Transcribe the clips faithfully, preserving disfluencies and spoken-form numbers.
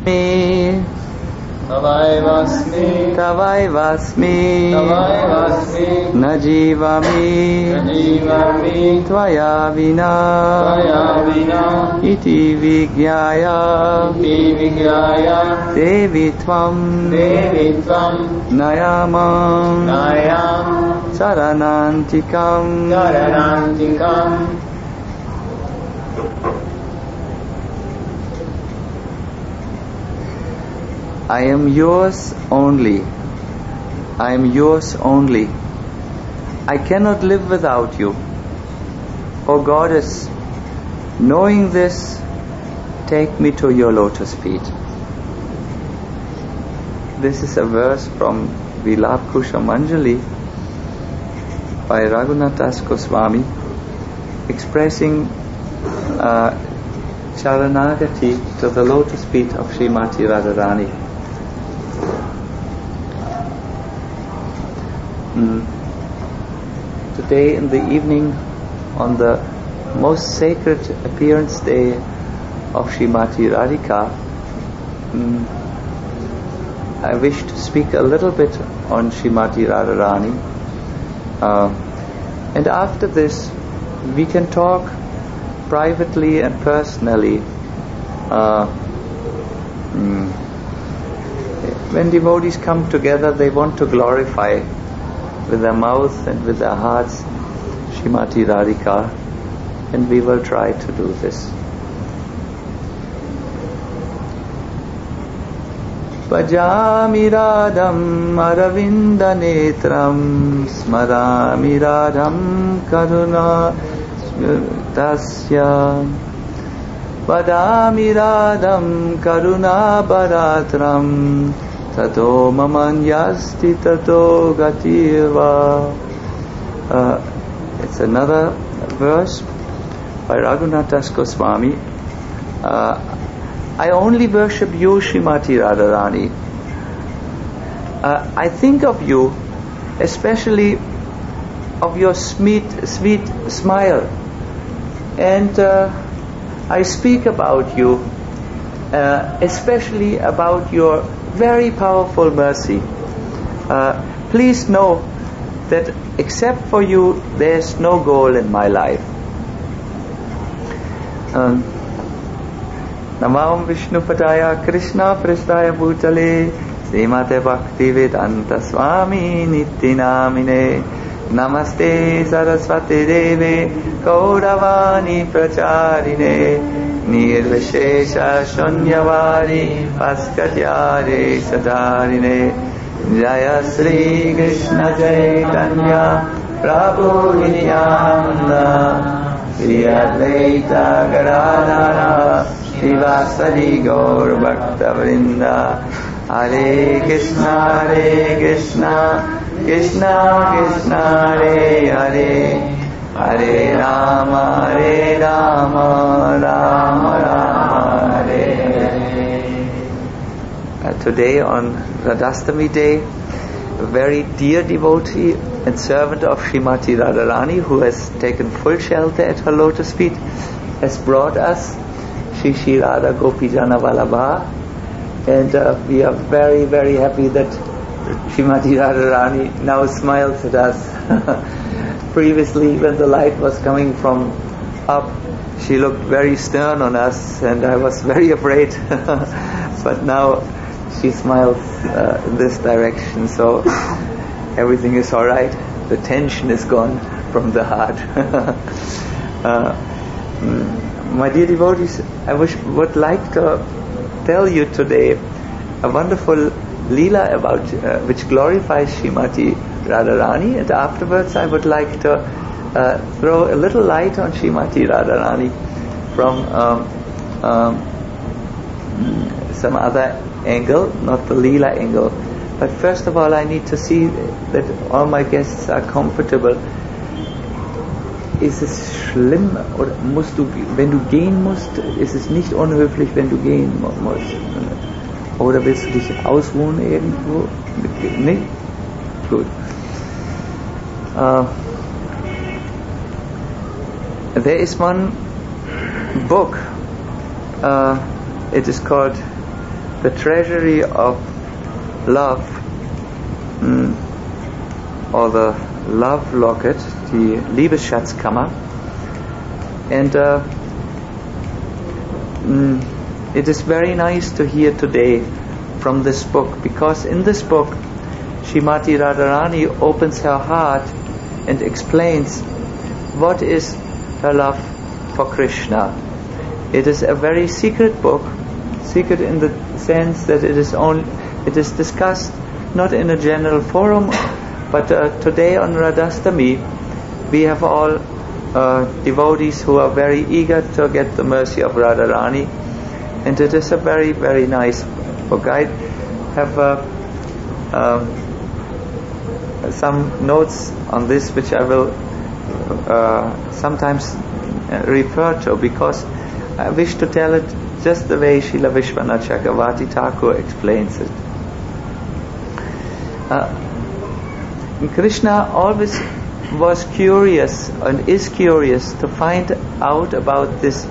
Tavaivasmi, Tavaivasmi, Tavaivasmi, Najivami, Najivami, Tvaya vina, Tvaya vina, Iti Vigyaya, Iti Vigyaya, Devi Tvam, Devi Tvam, Nayamam, Nayam, Saranantikam, Saranantikam. I am yours only. I am yours only. I cannot live without you. O Goddess, knowing this, take me to your lotus feet. This is a verse from Vilapkusha Manjali by Raghunath Das Goswami, expressing uh, Charanagati to the lotus feet of Srimati Radharani. Mm. Today in the evening, on the most sacred appearance day of Srimati Radhika, mm, I wish to speak a little bit on Srimati Radharani, uh, and after this we can talk privately and personally. Uh, mm, when devotees come together, they want to glorify with their mouth and with their hearts Srimati Radhika, and we will try to do this. Bhajami Radham Aravinda Netram Smarami Radham Karuna Tasya Vadami Radham Karuna Bharatram Tato Mamanyasti Tato Gatirva. Uh, it's another verse by Raghunath Das Goswami. Uh, I only worship you, Srimati Radharani. Uh, I think of you, especially of your sweet, sweet smile, and uh, I speak about you, uh, especially about your very powerful mercy. Uh, please know that except for you, there is no goal in my life. Um, Namam Vishnu Padaya Krishna Prasthaya Bhutale Srimate Bhakti Vedanta Swami Nittinamine Namaste Saraswati Deve Gauravani Pracharine Nirvishesha Shunyavari Paskatyare Sadarine Jaya Sri Krishna Chaitanya Prabhu Nityananda Sri Advaita Gadadhara Srivasadi Gaur Bhakta Vrinda Hare Krishna Hare Krishna Krishna Krishna Hare Hare Hare Rama Hare Rama Rama Rama Hare Hare. Uh, today on Radhastami Day, a very dear devotee and servant of Srimati Radharani, who has taken full shelter at her lotus feet, has brought us Shri Shri Radha Gopijana Vallabha, and uh, we are very very happy that Srimati Radharani now smiles at us. Previously, when the light was coming from up, she looked very stern on us, and I was very afraid. But now she smiles uh, in this direction, so everything is all right. The tension is gone from the heart. uh, my dear devotees, I wish, would like to tell you today a wonderful Leela about uh, which glorifies Srimati Radharani, and afterwards I would like to uh, throw a little light on Srimati Radharani from um, um, some other angle, not the Leela angle. But first of all, I need to see that all my guests are comfortable. Ist es schlimm, oder musst du, wenn du gehen musst, ist es nicht unhöflich, wenn du gehen musst? Oder willst du dich ausruhen irgendwo? Nicht? Gut. Uh, there is one book, uh, it is called the treasury of love, mm, or the love locket, die Liebesschatzkammer, and uh, mm, it is very nice to hear today from this book, because in this book Srimati Radharani opens her heart and explains what is her love for Krishna. It is a very secret book, secret in the sense that it is only it is discussed not in a general forum, but uh, today on Radhastami we have all uh, devotees who are very eager to get the mercy of Radharani, and it is a very very nice book. I have uh, uh, some notes on this which I will uh, sometimes refer to, because I wish to tell it just the way Srila Vishwanath Chakravarti Thakur explains it. Uh, Krishna always was curious and is curious to find out about this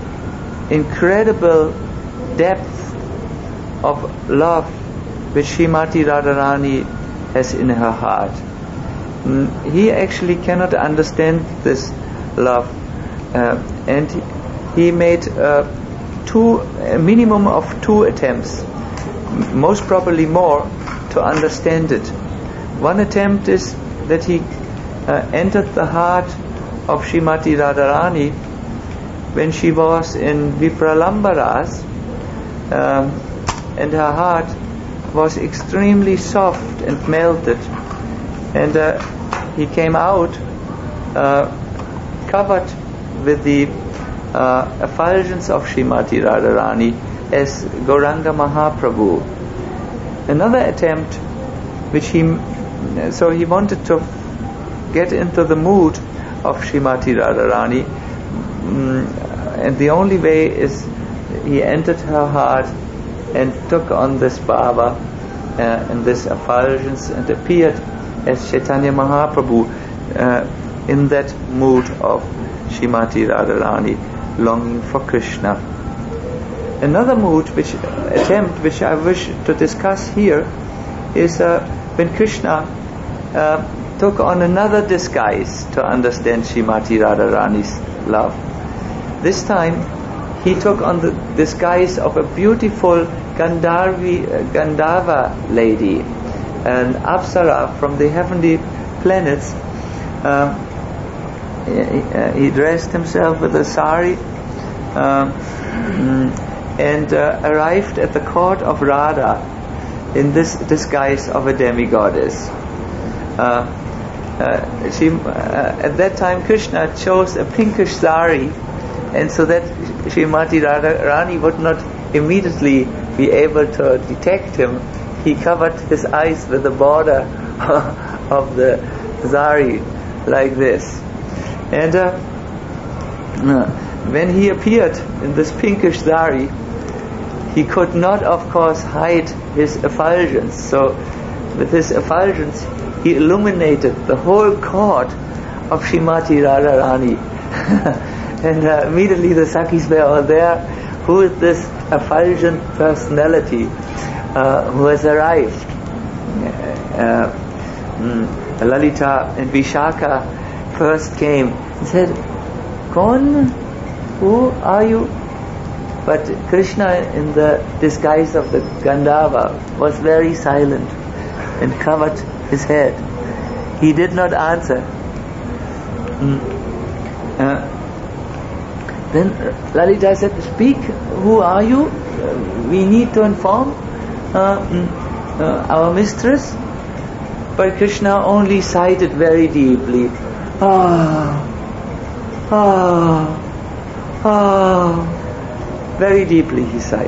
incredible depth of love which Srimati Radharani has in her heart. Mm, he actually cannot understand this love, uh, and he, he made uh, two, a minimum of two attempts, m- most probably more, to understand it. One attempt is that he uh, entered the heart of Srimati Radharani when she was in Vipralambaras, um, and her heart was extremely soft and melted, and uh, he came out uh, covered with the uh, effulgence of Srimati Radharani as Gauranga Mahaprabhu. Another attempt which he so he wanted to get into the mood of Srimati Radharani, mm, and the only way is he entered her heart and took on this bhava uh, and this effulgence and appeared as Chaitanya Mahaprabhu uh, in that mood of Srimati Radharani, longing for Krishna. Another mood, which attempt which I wish to discuss here, is uh, when Krishna uh, took on another disguise to understand Srimati Radharani's love. This time he took on the disguise of a beautiful Gandharvi, uh, Gandharva lady, an Apsara from the heavenly planets. Uh, he, uh, he dressed himself with a sari uh, and uh, arrived at the court of Radha in this disguise of a demigoddess. Uh, uh, she, uh, at that time Krishna chose a pinkish sari, and so that Srimati Radharani would not immediately be able to detect him, he covered his eyes with the border of the sari like this. And uh, when he appeared in this pinkish sari, he could not, of course, hide his effulgence. So with his effulgence he illuminated the whole court of Srimati Radharani. And uh, immediately the Sakhis were all there. Who is this effulgent personality uh, who has arrived? Uh, mm, Lalita and Vishaka first came and said, "Kon, who are you?" But Krishna, in the disguise of the Gandharva, was very silent and covered his head. He did not answer. Mm. Uh, then Lalita said, "Speak, who are you? Uh, we need to inform uh, mm, uh, our mistress." But Krishna only sighed very deeply. Ah, ah, ah. Very deeply he sighed.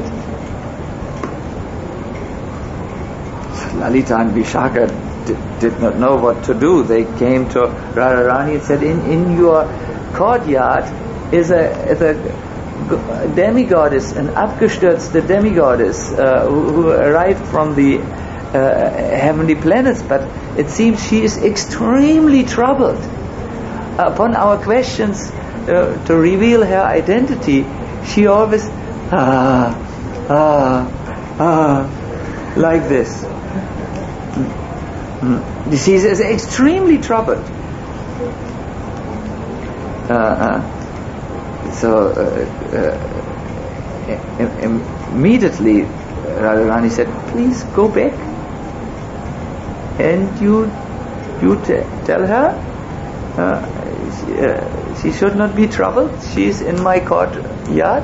Lalita and Vishaka did, did not know what to do. They came to Radharani and said, in, in your courtyard is a, is a demigoddess, an abgestürzte demigoddess uh, who, who arrived from the uh, heavenly planets, but it seems she is extremely troubled. Upon our questions uh, to reveal her identity, she always ah ah uh, like this. She is extremely troubled. Uh, uh, so uh, uh, im- immediately Radharani said, please go back and you you t- tell her uh, she, uh, she should not be troubled. She is in my courtyard.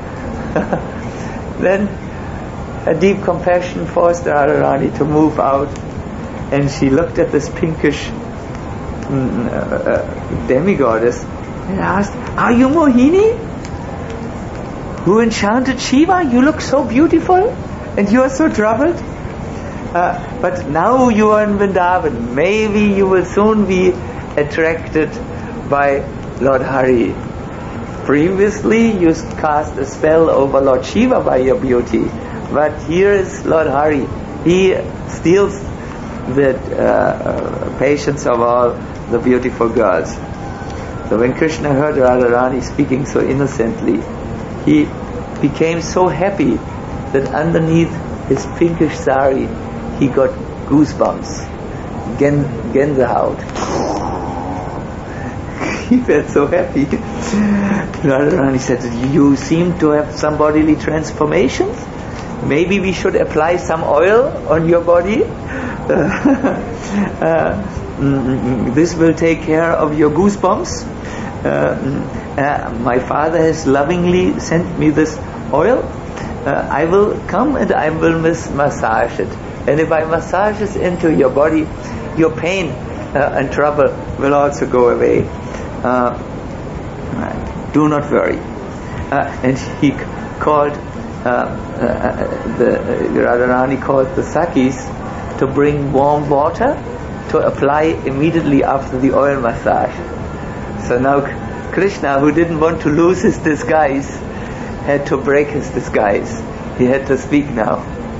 Then a deep compassion forced Radharani to move out, and she looked at this pinkish mm, uh, uh, demigoddess and asked, are you Mohini, who enchanted Shiva? You look so beautiful and you are so troubled. Uh, but now you are in Vrindavan. Maybe you will soon be attracted by Lord Hari. Previously you cast a spell over Lord Shiva by your beauty, but here is Lord Hari. He steals the uh, patience of all the beautiful girls. So when Krishna heard Radharani speaking so innocently, he became so happy that underneath his pinkish sari he got goosebumps, Gen, Gänsehaut. He felt so happy. Radharani said, you seem to have some bodily transformations. Maybe we should apply some oil on your body. Uh, uh, this will take care of your goosebumps. Uh, uh, my father has lovingly sent me this oil. Uh, I will come and I will mis- massage it. And if I massage it into your body, your pain uh, and trouble will also go away. Uh, do not worry. Uh, and he called, uh, uh, the uh, Radharani called the Sakis to bring warm water to apply immediately after the oil massage. So now Krishna, who didn't want to lose his disguise, had to break his disguise. He had to speak now.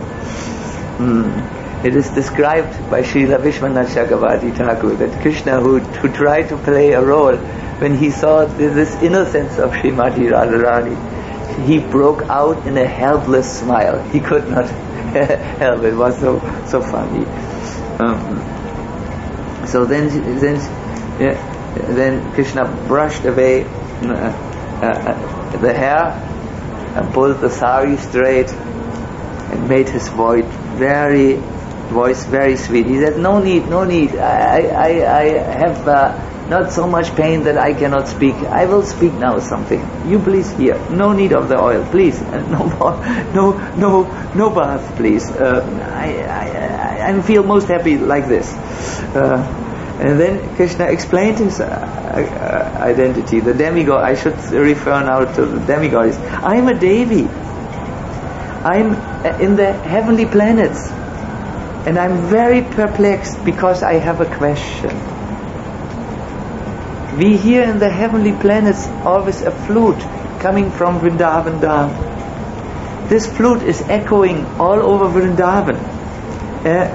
Mm. It is described by Srila Vishwanath Chakravarti Thakur that Krishna, who, who tried to play a role, when he saw this innocence of Srimati Radharani, he broke out in a helpless smile. He could not help it. It was so so funny. Um, so then, then, yeah, then Krishna brushed away uh, uh, the hair and pulled the sari straight and made his voice very, voice very sweet. He said, "No need, no need. I, I, I have uh, not so much pain that I cannot speak. I will speak now something. You please hear. No need of the oil, please. No more, no, no, no bath, please. Uh, I, I, I feel most happy like this." Uh, and then Krishna explained his uh, uh, identity. The demigod. I should refer now to the demigoddess. I am a Devi. I am in the heavenly planets, and I am very perplexed because I have a question. We hear in the heavenly planets always a flute coming from Vrindavan Dham. This flute is echoing all over Vrindavan. Uh,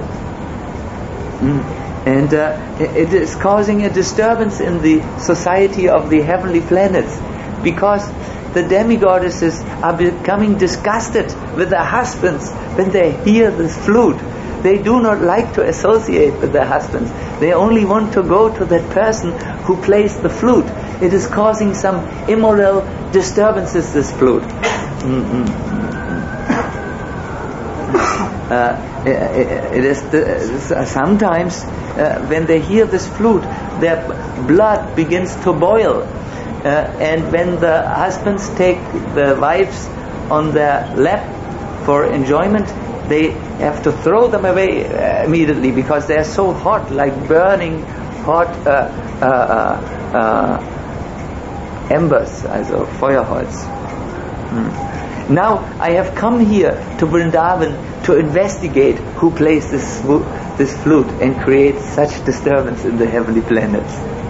and uh, it is causing a disturbance in the society of the heavenly planets, because the demigoddesses are becoming disgusted with their husbands when they hear this flute. They do not like to associate with their husbands. They only want to go to that person who plays the flute. It is causing some immoral disturbances, this flute. uh, it is the, sometimes uh, when they hear this flute, their blood begins to boil. Uh, and when the husbands take the wives on their lap for enjoyment, they have to throw them away uh, immediately because they are so hot, like burning hot uh, uh, uh, uh, embers, also Feuerholz. Hmm. Now I have come here to Vrindavan to investigate who plays this this flute and creates such disturbance in the heavenly planets.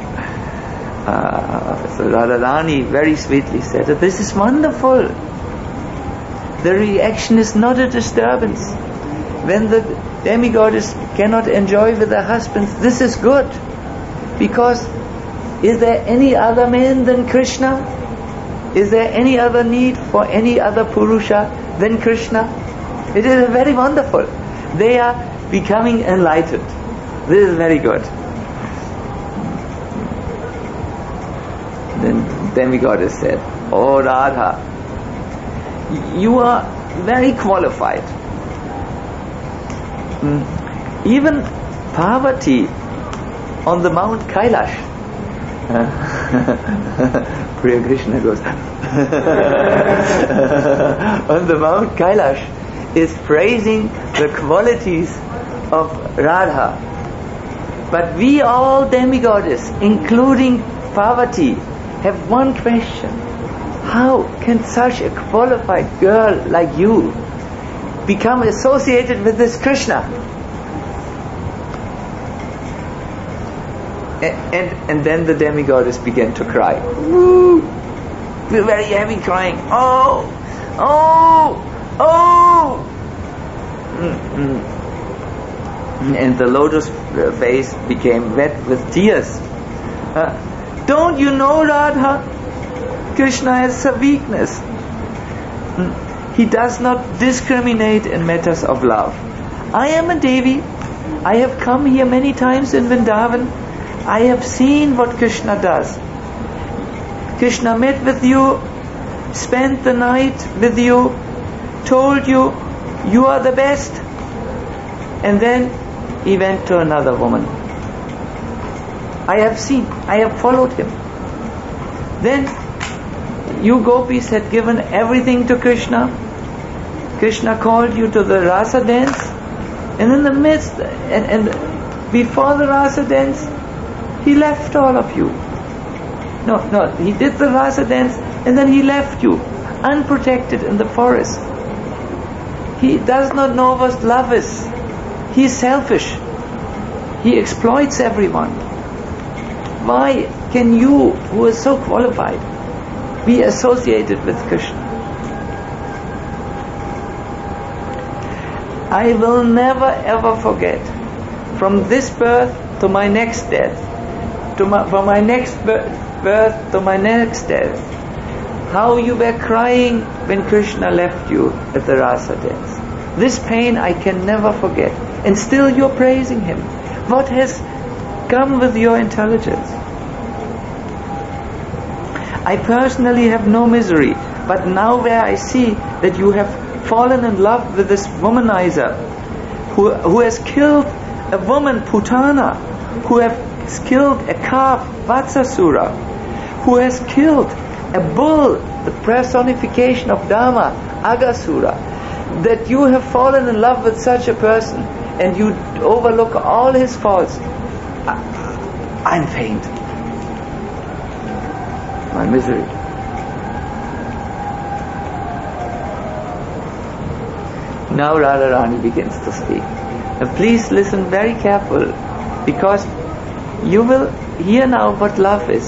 Uh, so Radharani very sweetly said that this is wonderful. The reaction is not a disturbance. When the demigoddess cannot enjoy with their husbands, this is good. Because is there any other man than Krishna? Is there any other need for any other Purusha than Krishna? It is very wonderful. They are becoming enlightened. This is very good. Then demigoddess said, "Oh Radha, you are very qualified. Even Parvati on the Mount Kailash," Priya Krishna goes, on the Mount Kailash is praising the qualities of Radha. But we all demigoddess, including Parvati, have one question. How can such a qualified girl like you become associated with this Krishna? And, and, and then the demigoddess began to cry. Woo! Very heavy crying. Oh! Oh! Oh! Mm-hmm. And the lotus face became wet with tears. Uh, don't you know, Radha? Krishna has a weakness. He does not discriminate in matters of love. I am a Devi. I have come here many times in Vrindavan. I have seen what Krishna does. Krishna met with you, spent the night with you, told you, you are the best. And then he went to another woman. I have seen, I have followed him. Then you gopis had given everything to Krishna. Krishna called you to the rasa dance, and in the midst, and, and before the rasa dance, he left all of you. No, no, he did the rasa dance, and then he left you, unprotected in the forest. He does not know what love is. He is selfish. He exploits everyone. Why can you, who is so qualified, be associated with Krishna? I will never ever forget, from this birth to my next death, to my, from my next birth, birth to my next death, how you were crying when Krishna left you at the rasa dance. This pain I can never forget. And still you're praising him. What has come with your intelligence? I personally have no misery, but now where I see that you have fallen in love with this womanizer who, who has killed a woman, Putana, who has killed a calf, Vatsasura, who has killed a bull, the personification of Dharma, Agasura, that you have fallen in love with such a person and you overlook all his faults. I, I'm faint. My misery. Now Radharani begins to speak. And please listen very careful, because you will hear now what love is.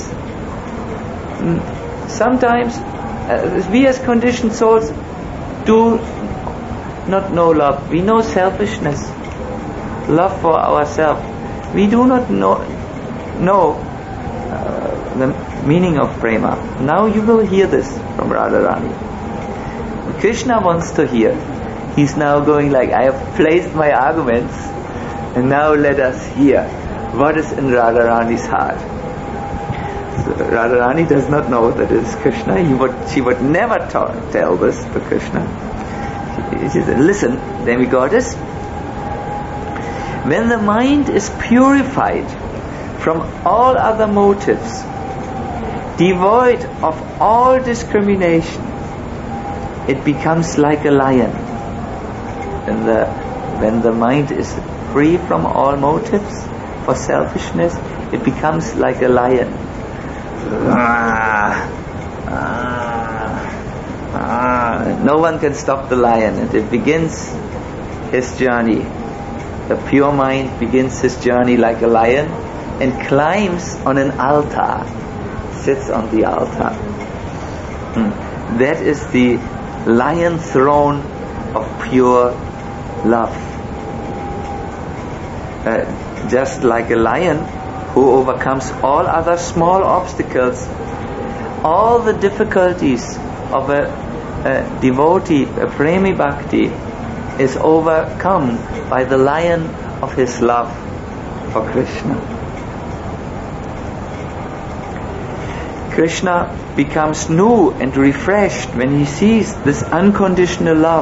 Sometimes uh, we as conditioned souls do not know love. We know selfishness, love for ourselves. We do not know, know uh, the meaning of prema. Now you will hear this from Radharani. Krishna wants to hear. He's now going like, I have placed my arguments, and now let us hear what is in Radharani's heart. So Radharani does not know that it is Krishna. He would, she would never ta- tell this to Krishna. She, she said, listen, demigoddess, when the mind is purified from all other motives, devoid of all discrimination, it becomes like a lion. When the, when the mind is free from all motives for selfishness, it becomes like a lion. Ah, ah, ah. No one can stop the lion, and it begins his journey. The pure mind begins his journey like a lion and climbs on an altar, sits on the altar. Hmm. That is the lion throne of pure love. Uh, just like a lion who overcomes all other small obstacles, all the difficulties of a, a devotee, a premi bhakti, is overcome by the lion of his love for Krishna. Krishna becomes new and refreshed when he sees this unconditional love,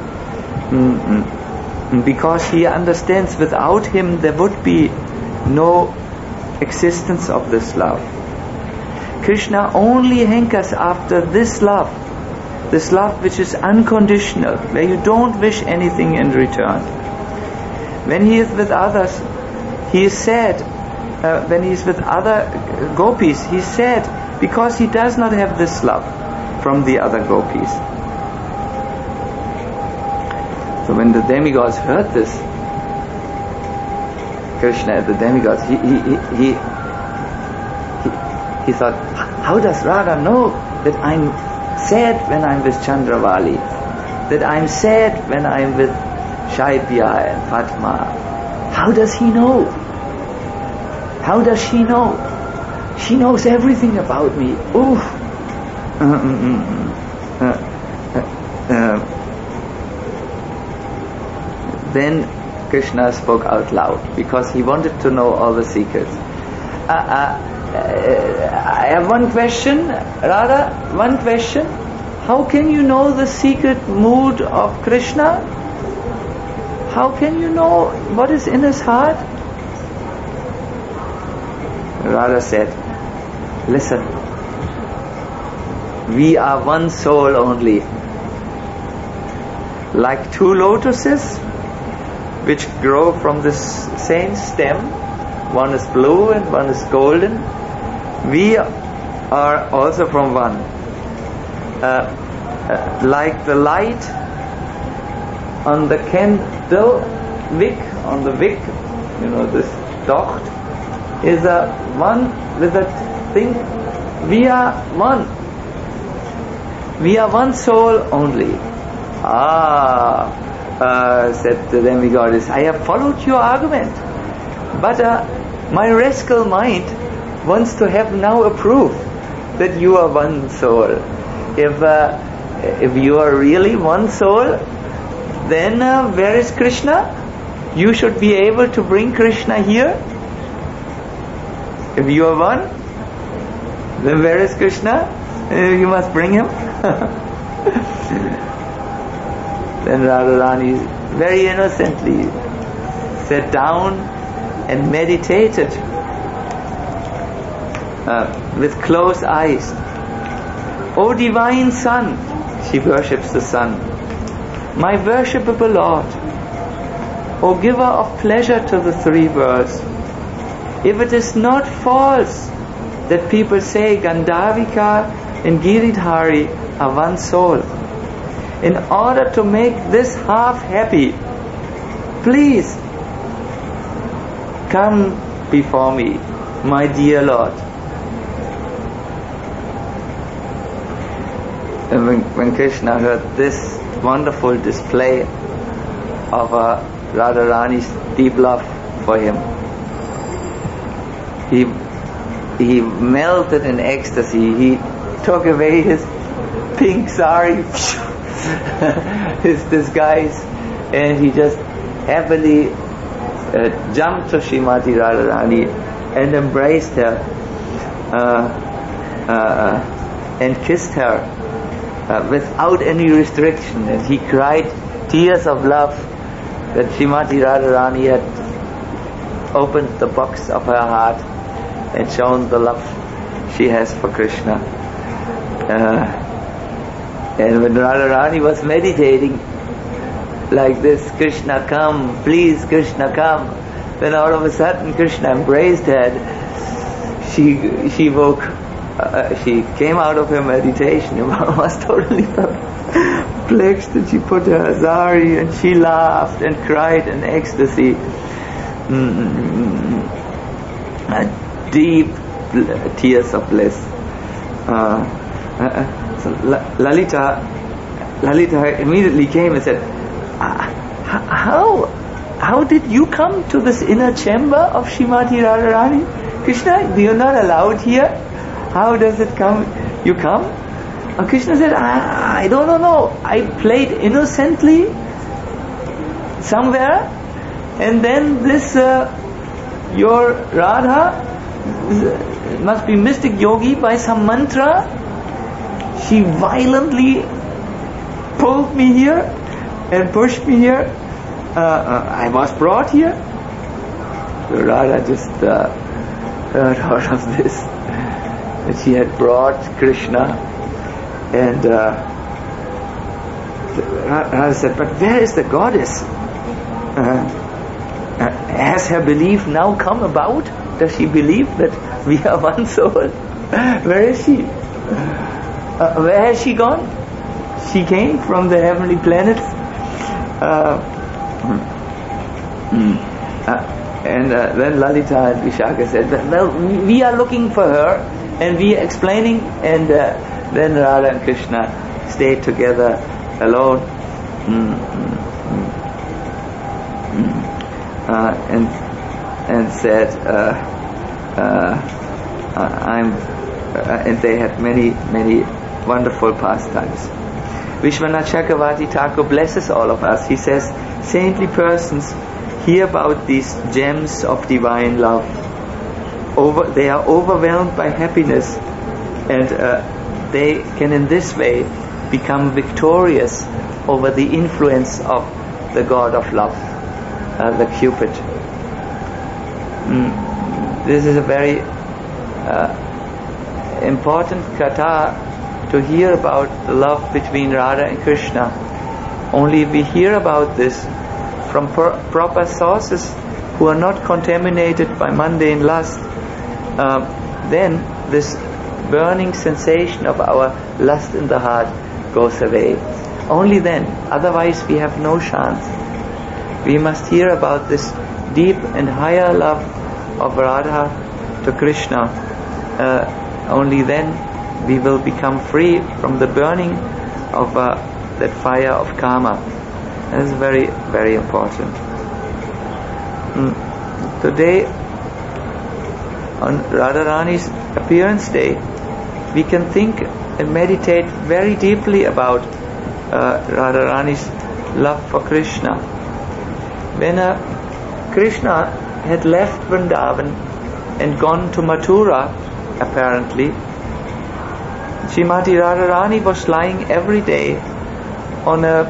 mm-hmm. because he understands without him there would be no existence of this love. Krishna only hankers after this love, this love which is unconditional, where you don't wish anything in return. When he is with others, he is sad. Uh, when he is with other gopis, he is sad because he does not have this love from the other gopis. So when the demigods heard this, Krishna, the demigods, he he he he, he, he thought, how does Radha know that I'm sad when I'm with Chandravali, that I'm sad when I'm with Shaibya and Padma? How does he know? How does she know? She knows everything about me. Oof. Uh, uh, uh, uh, then Krishna spoke out loud because he wanted to know all the secrets. Uh, uh, uh, I have one question, Radha, one question. How can you know the secret mood of Krishna? How can you know what is in his heart? Radha said, listen, we are one soul only. Like two lotuses which grow from the same stem, one is blue and one is golden, we are also from one. Uh, uh, like the light on the candle wick, on the wick, you know, this docht, is a one with a thing. We are one. We are one soul only. Ah, uh, said the demigoddess, I have followed your argument, but uh, my rascal mind wants to have now a proof that you are one soul. If uh, if you are really one soul, then uh, where is Krishna? You should be able to bring Krishna here. If you are one, then where is Krishna? Uh, you must bring him. Then Radharani very innocently sat down and meditated uh, with closed eyes. O divine Son, she worships the sun, my worshipable Lord, O giver of pleasure to the three worlds, if it is not false that people say Gandharvika and Giridhari are one soul, in order to make this half happy, please come before me, my dear Lord. And when, when Krishna heard this wonderful display of uh, Radharani's deep love for him, he he melted in ecstasy. He took away his pink sari, his disguise, and he just happily uh, jumped to Srimati Radharani and embraced her uh, uh, and kissed her uh, without any restriction. And he cried tears of love that Srimati Radharani had opened the box of her heart and shown the love she has for Krishna. Uh, and when Radharani was meditating like this, Krishna come, please Krishna come, then all of a sudden Krishna embraced her. She she woke, uh, she came out of her meditation and was totally perplexed, and she put her sari and she laughed and cried in ecstasy. Mm-hmm. Uh, deep tears of bliss. Uh, uh, so Lalita, Lalita immediately came and said, "How, how did you come to this inner chamber of Srimati Radharani? Krishna, you're not allowed here. How does it come? You come?" And Krishna said, I, I don't know. I played innocently somewhere, and then this uh, your Radha must be mystic yogi. By some mantra, she violently pulled me here and pushed me here. Uh, uh, I was brought here. So Radha just uh, heard out of this that she had brought Krishna, and uh, Radha said, "But where is the goddess? Uh, uh, has her belief now come about? Does she believe that we are one soul? Where is she? Uh, where has she gone? She came from the heavenly planets." Uh, uh, and uh, then Lalita and Vishaka said, "Well, we are looking for her, and we are explaining." And uh, then Radha and Krishna stayed together alone. Mm, mm, mm, uh, and and said, uh, uh, "I'm," uh, and they had many many wonderful pastimes. Vishwanath Chakravarti Thakur blesses all of us. He says, saintly persons hear about these gems of divine love. Over, they are overwhelmed by happiness, and uh, they can in this way become victorious over the influence of the god of love, uh, the Cupid. Mm. This is a very uh, important katha to hear about the love between Radha and Krishna. Only we hear about this from pro- proper sources who are not contaminated by mundane lust. Uh, then this burning sensation of our lust in the heart goes away. Only then, otherwise we have no chance. We must hear about this deep and higher love of Radha to Krishna. Uh, only then we will become free from the burning of uh, that fire of karma. That is very, very important. Mm. Today, on Radharani's appearance day, we can think and meditate very deeply about uh, Radharani's love for Krishna. When uh, Krishna had left Vrindavan and gone to Mathura, apparently, Srimati Radharani was lying every day on a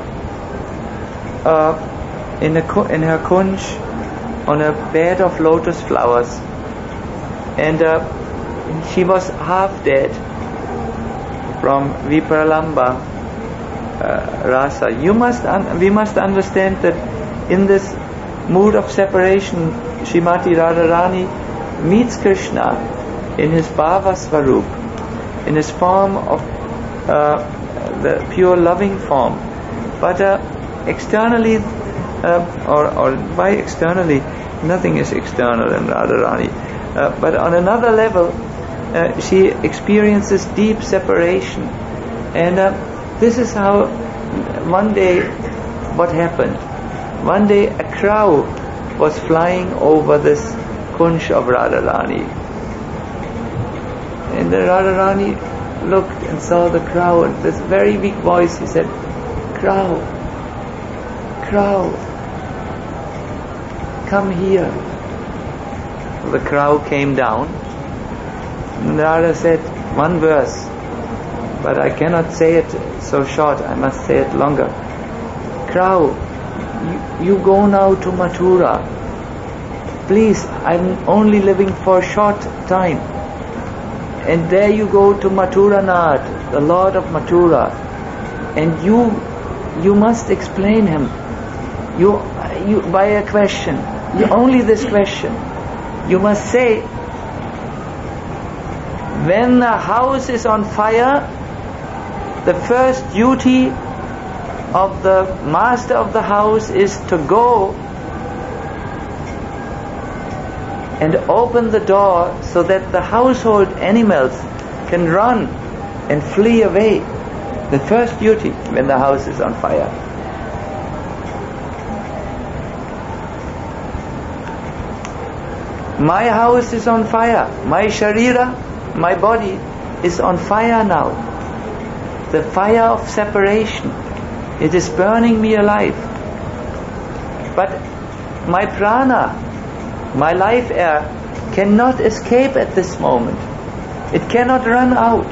uh, in a in her kunj on a bed of lotus flowers, and uh, she was half dead from Vipralamba uh, rasa. You must un- we must understand that in this mood of separation, Srimati Radharani meets Krishna in his Bhava Swarup, in his form of uh, the pure loving form. But uh, externally, uh, or, or by externally, nothing is external in Radharani. Uh, but on another level, uh, she experiences deep separation. And uh, this is how one day, what happened? One day a crow was flying over this kunj of Radharani. And the Radharani looked and saw the crow, and this very weak voice, he said, "Crow, crow, come here." The crow came down, and Radha said one verse, but I cannot say it so short, I must say it longer. "Crow, you, you go now to Mathura. Please, I'm only living for a short time. And there you go to Mathuranath, the Lord of Mathura, and you you must explain him. You you by a question. You only this question. You must say, when the house is on fire, the first duty of the master of the house is to go and open the door so that the household animals can run and flee away. The first duty when the house is on fire. My house is on fire. My sharira, my body is on fire now. The fire of separation. It is burning me alive. But my prana, my life air, cannot escape at this moment. It cannot run out.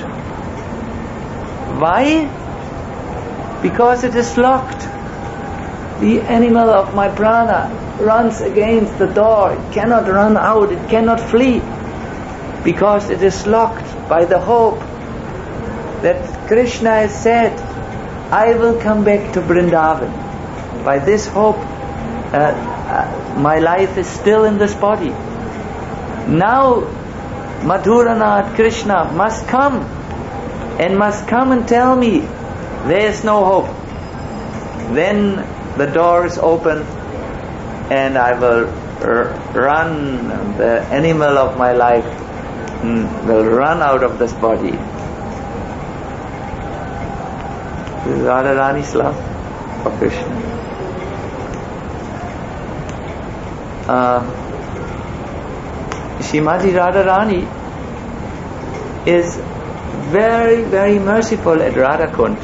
Why? Because it is locked. The animal of my prana runs against the door. It cannot run out. It cannot flee. Because it is locked by the hope that Krishna has said, I will come back to Vrindavan. By this hope, uh, uh, my life is still in this body. Now, Madhuranath Krishna must come and must come and tell me there is no hope. Then the door is open and I will r- run, the animal of my life mm, will run out of this body. This is Radharani's love for Krishna. Uh, Srimati Radharani is very, very merciful at Radhakund.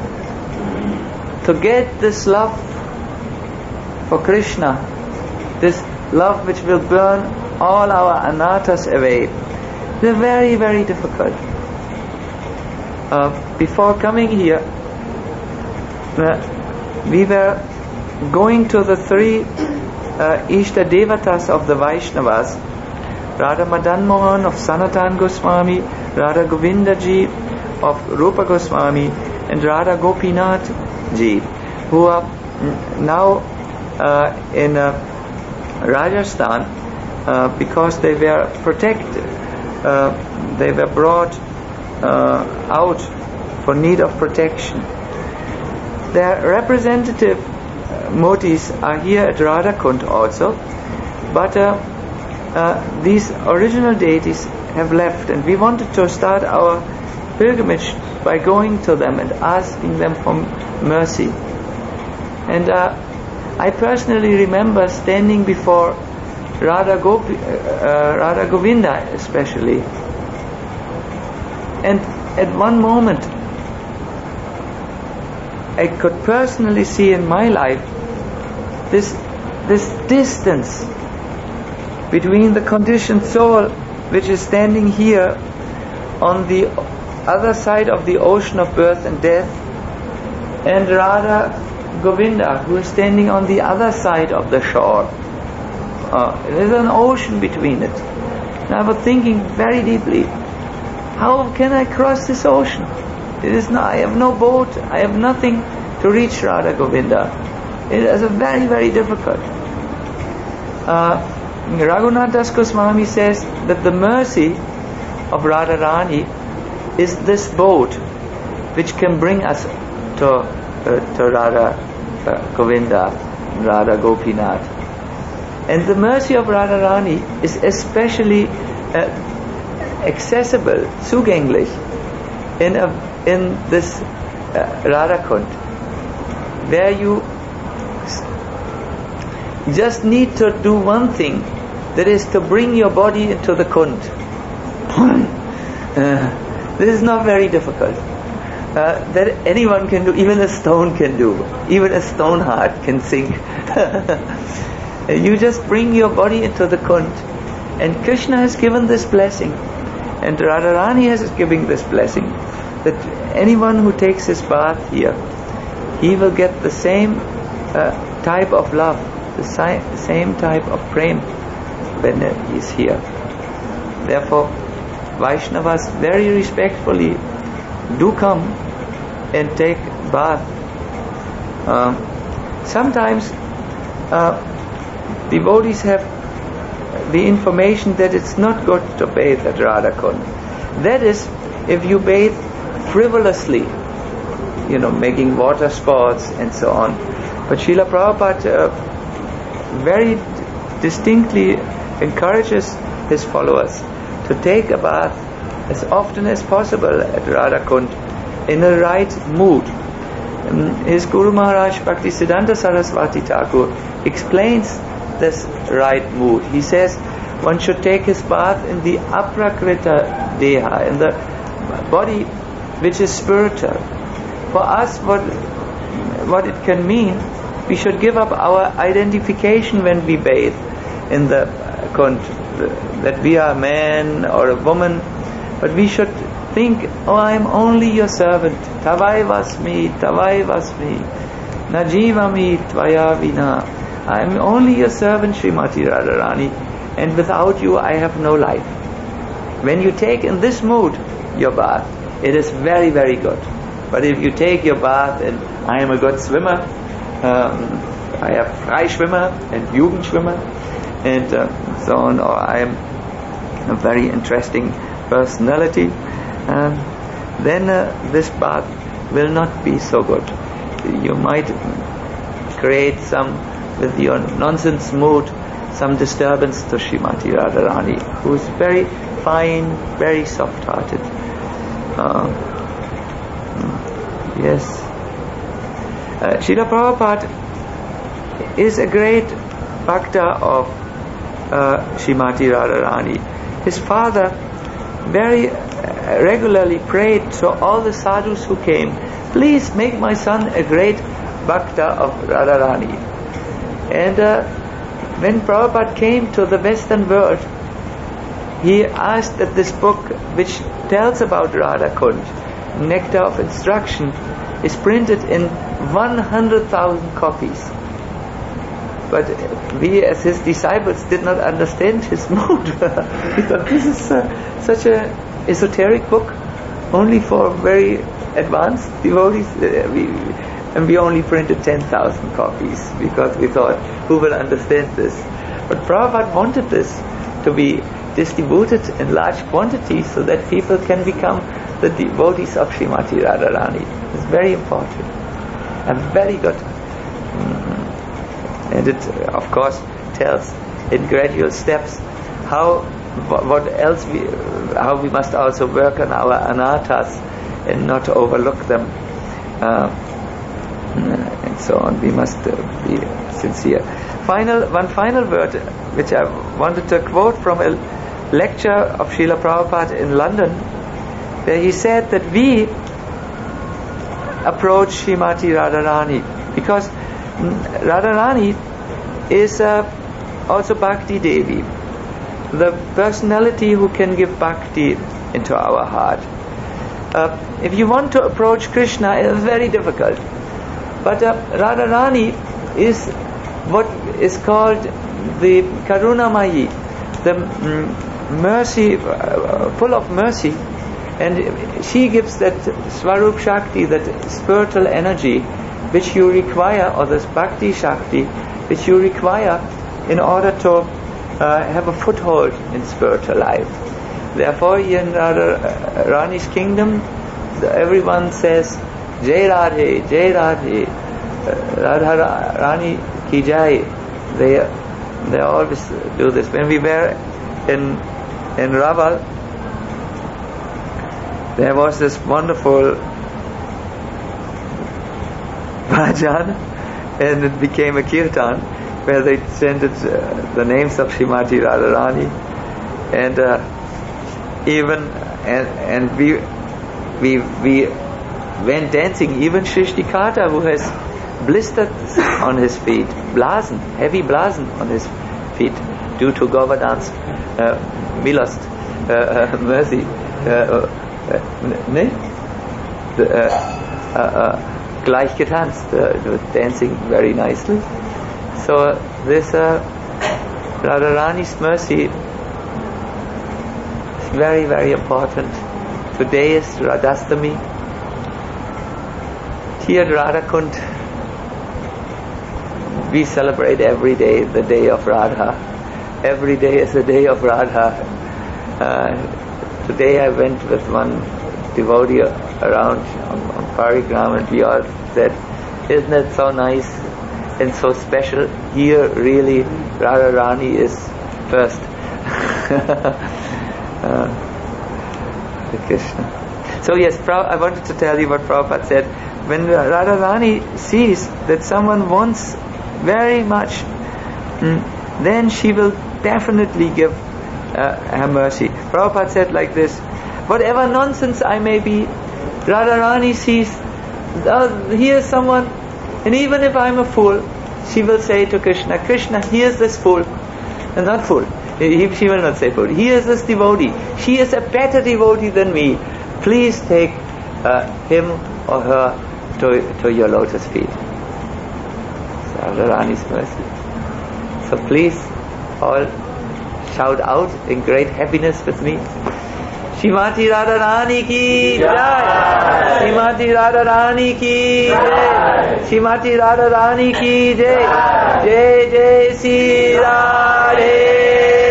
To get this love for Krishna, this love which will burn all our anathas away, is very, very difficult. Uh, before coming here, uh, we were going to the three uh, Ishta Devatas of the Vaishnavas, Radha Madan Mohan of Sanatan Goswami, Radha Govinda Ji of Rupa Goswami, and Radha Gopinath Ji, who are now uh, in uh, Rajasthan uh, because they were protected. Uh, they were brought uh, out for need of protection. Their representative uh, motis are here at Radhakund also, but uh, uh, these original deities have left, and we wanted to start our pilgrimage by going to them and asking them for mercy. And uh, I personally remember standing before Radha, Gopi, uh, Radha Govinda especially, and at one moment I could personally see in my life this this distance between the conditioned soul which is standing here on the other side of the ocean of birth and death, and Radha Govinda, who is standing on the other side of the shore. Uh, there is an ocean between it. And I was thinking very deeply, how can I cross this ocean? It is not, I have no boat, I have nothing to reach Radha Govinda. It is a very, very difficult. Uh, Raghunath Das Goswami says that the mercy of Radharani is this boat which can bring us to, uh, to Radha uh, Govinda, Radha Gopinath. And the mercy of Radharani is especially uh, accessible, zugänglich, in, a, in this uh, Radhakund, where you just need to do one thing, that is to bring your body into the kund. uh, this is not very difficult. Uh, that anyone can do, even a stone can do, even a stone heart can sink. You just bring your body into the kund, and Krishna has given this blessing, and Radharani has given this blessing, that anyone who takes his bath here, he will get the same uh, type of love, the si- same type of prem when he is here. Therefore, Vaishnavas very respectfully do come and take bath. Uh, sometimes uh, devotees have the information that it's not good to bathe at Radhakund. That is, if you bathe frivolously, you know, making water sports and so on. But Srila Prabhupada uh, very distinctly encourages his followers to take a bath as often as possible at Radhakund in the right mood. Um, his Guru Maharaj Bhaktisiddhanta Saraswati Thakur explains this right mood. He says one should take his bath in the aprakrita deha, in the body which is spiritual. For us, what what it can mean we should give up our identification when we bathe in the Kund, that we are a man or a woman, but we should think, oh, I am only your servant. Tavai vasmi, tavai vasmi, najivami tvaya vina. I am only your servant, Srimati Radharani, and without you I have no life. When you take in this mood your bath, it is very, very good. But if you take your bath and I am a good swimmer, um, I have Freischwimmer and Jugendschwimmer and uh, so on, or I am a very interesting personality, um, then uh, this bath will not be so good. You might create some, with your nonsense mood, some disturbance to Srimati Radharani, who is very fine, very soft-hearted. Uh, yes. Uh, Srila Prabhupada is a great bhakta of uh, Srimati Radharani. His father very regularly prayed to all the sadhus who came, please make my son a great bhakta of Radharani. And uh, when Prabhupada came to the Western world, he asked that this book, which tells about Radha Kund, Nectar of Instruction, is printed in one hundred thousand copies. But we as his disciples did not understand his mood. We thought this is uh, such a esoteric book, only for very advanced devotees. Uh, we, and we only printed ten thousand copies because we thought, who will understand this? But Prabhupada wanted this to be distributed in large quantities so that people can become the devotees of Srimati Radharani. It's very important and very good. Mm-hmm. And it, of course, tells in gradual steps how, what else we, how we must also work on our anathas and not overlook them. Uh, and so on. We must uh, be sincere. Final, one final word which I wanted to quote from a lecture of Srila Prabhupada in London, where he said that we approach Srimati Radharani because Radharani is uh, also Bhakti Devi, the personality who can give Bhakti into our heart. Uh, if you want to approach Krishna, it is very difficult. But uh, Radharani is what is called the Karunamayi, the mm, mercy, uh, full of mercy, and she gives that Swarup Shakti, that spiritual energy which you require, or this Bhakti Shakti which you require in order to uh, have a foothold in spiritual life. Therefore, in Radharani's kingdom, everyone says, Jai Radhe, Jai Radhe, Radha Rani ki Jai. They they always do this. When we were in in Raval, there was this wonderful bhajan, and it became a kirtan where they chanted uh, the names of Srimati Radharani, and uh, even and and we we we went dancing. Even Shrishtikata, who has blisters on his feet, blasen, heavy blasen on his feet due to Govardhan's uh, milost, uh, uh, mercy, uh, uh, ne? The, uh, uh, uh, gleich getanzt, uh, dancing very nicely. So this uh, Radharani's mercy is very, very important. Today is Radhastami. Here at Radha Kund, we celebrate every day the day of Radha. Every day is the day of Radha. Uh, today I went with one devotee around on, on Parigram, and we all said, isn't it so nice and so special? Here really Radharani is first. uh, Krishna. So yes, I wanted to tell you what Prabhupada said. When Radharani sees that someone wants very much, mm, then she will definitely give uh, her mercy. Prabhupada said like this, whatever nonsense I may be, Radharani sees, uh, here's someone And even if I'm a fool, she will say to Krishna, Krishna, here's this fool. And not fool. He, she will not say fool. Here's this devotee. She is a better devotee than me. Please take uh, him or her to, to your lotus feet. Radharani's mercy. So please all shout out in great happiness with me. Shrimati Radharani ki jai. Shrimati Radharani ki jai. Shrimati Radharani ki jai. Jai Jai Sri Radhe.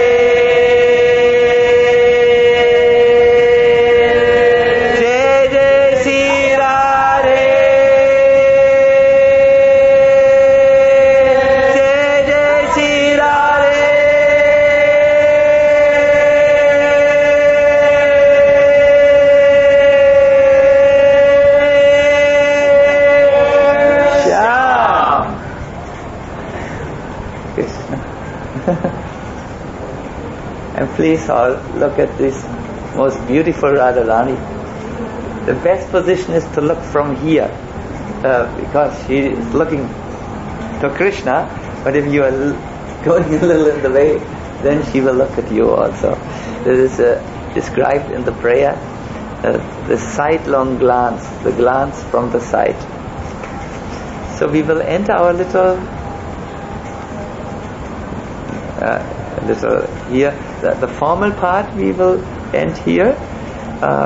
And please all look at this most beautiful Radharani. The best position is to look from here, uh, because she is looking to Krishna, but if you are l- going a little in the way, then she will look at you also. This is uh, described in the prayer, uh, the sidelong glance, the glance from the side. So we will enter our little uh, little here, the, the formal part we will end here. Uh,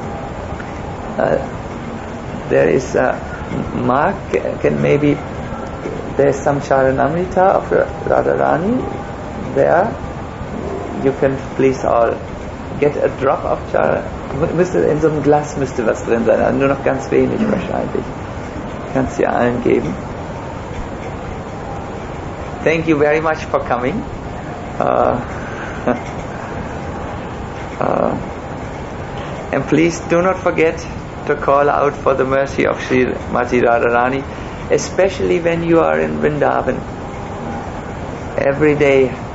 uh, there is uh, Mark can maybe, there's some Charanamrita of Radharani there. You can please all get a drop of Chara. Müsste in so einem Glas müsste was drin sein, nur noch ganz wenig wahrscheinlich. Kannst du allen geben. Thank you very much for coming. Uh, uh, and please do not forget to call out for the mercy of Srimati Radharani, especially when you are in Vrindavan. Every day